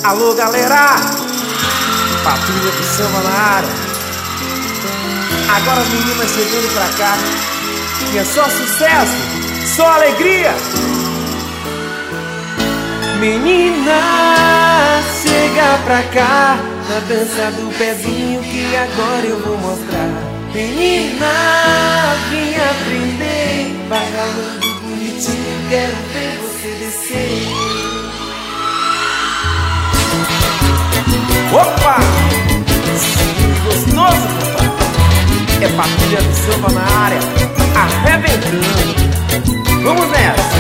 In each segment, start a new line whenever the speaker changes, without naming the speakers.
Alô, galera, Patrulha do Samba na área. Agora as meninas chegando pra cá, que é só sucesso, só alegria. Menina, chega pra cá, na dança do pezinho que agora eu vou mostrar. Menina, vem aprender, vai ralando bonitinho, quero ver você descer. Opa! Gostoso, papai! É Patrulha do Samba na área, arrebentando. Vamos nessa!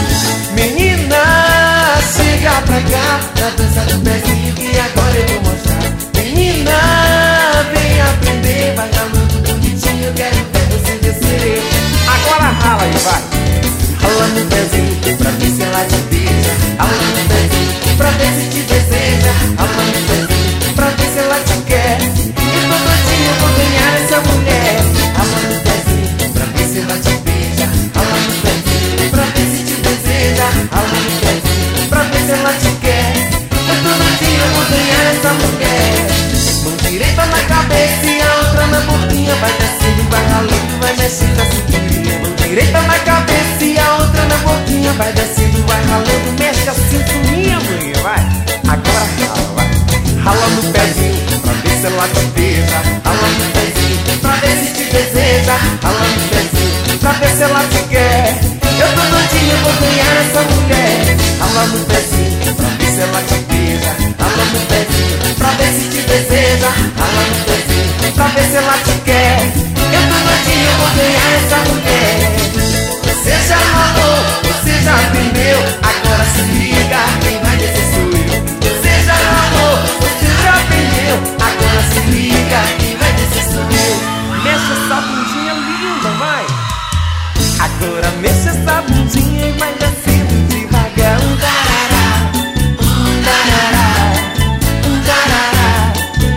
Menina, chega pra cá, na dança do pezinho que agora eu vou mostrar. Menina, vem aprender, vai ralando bonitinho, quero ver você descer. Agora rala aí, vai! Rala no pezinho, pra ver se ela te beija. Rala no pezinho, pra ver se te deseja. Rala no pezinho, pra ver se ela te quer. E todo dia eu vou ganhar essa mulher. Rala no pezinho, pra ver se ela te beija. Rala no pezinho, pra ver se te deseja. Rala no pezinho, pra ver se ela te quer. E todo dia eu vou ganhar essa mulher. Mão direita na cabeça e a outra na boquinha. Vai descendo, vai ralando, vai mexendo a cinturinha. Mão direita na cabeça e a outra na boquinha. Vai descendo, vai ralando, mexe a cinturinha, mulher, vai. Agora rala, vai. Rala no pezinho, pra ver se ela te beija. Rala no pezinho, pra ver se te deseja. Rala no pezinho, pra ver se ela te quer. Eu todo dia vou ganhar essa mulher. Rala no pezinho, pra ver se ela te beija. Rala no pezinho, pra ver se te deseja. Rala no pezinho, pra ver se ela te quer. Eu todo dia vou ganhar essa mulher. Você já ralou, você já aprendeu. Agora se liga, quem vai descer sou eu. Você já ralou, você já aprendeu. Agora se liga, quem vai descer sou eu. Mexe essa bundinha linda, vai. Agora mexe essa bundinha e vai descendo devagar. Tarará, tarará, tarará,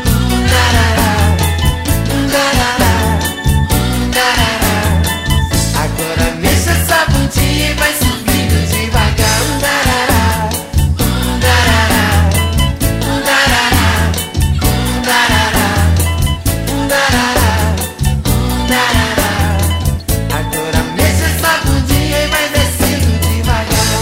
tarará, tarará. Agora mexe essa bundinha e vai subindo devagar. Tarará, tarará, tarará, tarará, tarará. Agora mexe essa bundinha e vai descendo devagar.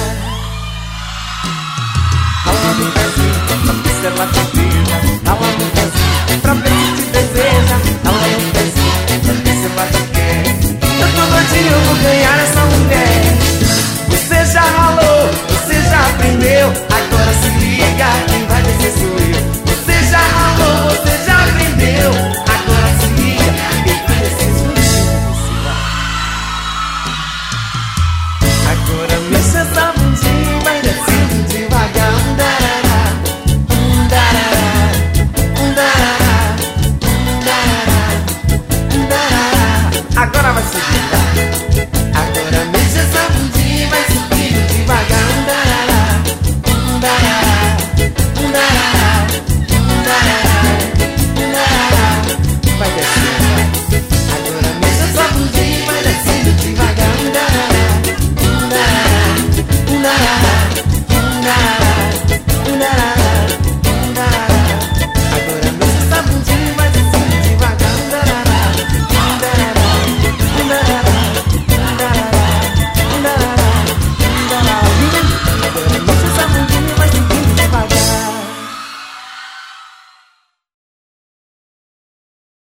Rala no pezinho, pra ver se ela te beija. Rala no pezinho, pra ver se te deseja. Rala no pezinho, pra ver se ela te quer. Eu todo dia eu vou ganhar essa mulher. Você já ralou, você já aprendeu. Agora se liga, quem vai descer sou eu. Você já ralou, você já aprendeu. Agora se liga, quem vai descer sou eu. Agora mexe essa bundinha e vai descendo devagar. Darará, darará, darará, darará, darará. Agora vai subir. Agora mexe essa bundinha e vai subindo devagar. Darará, darará, darará, darará, darará. Vai descendo. Agora mexe essa bundinha e vai descendo devagar. Darará, darará, darará, darará, darará.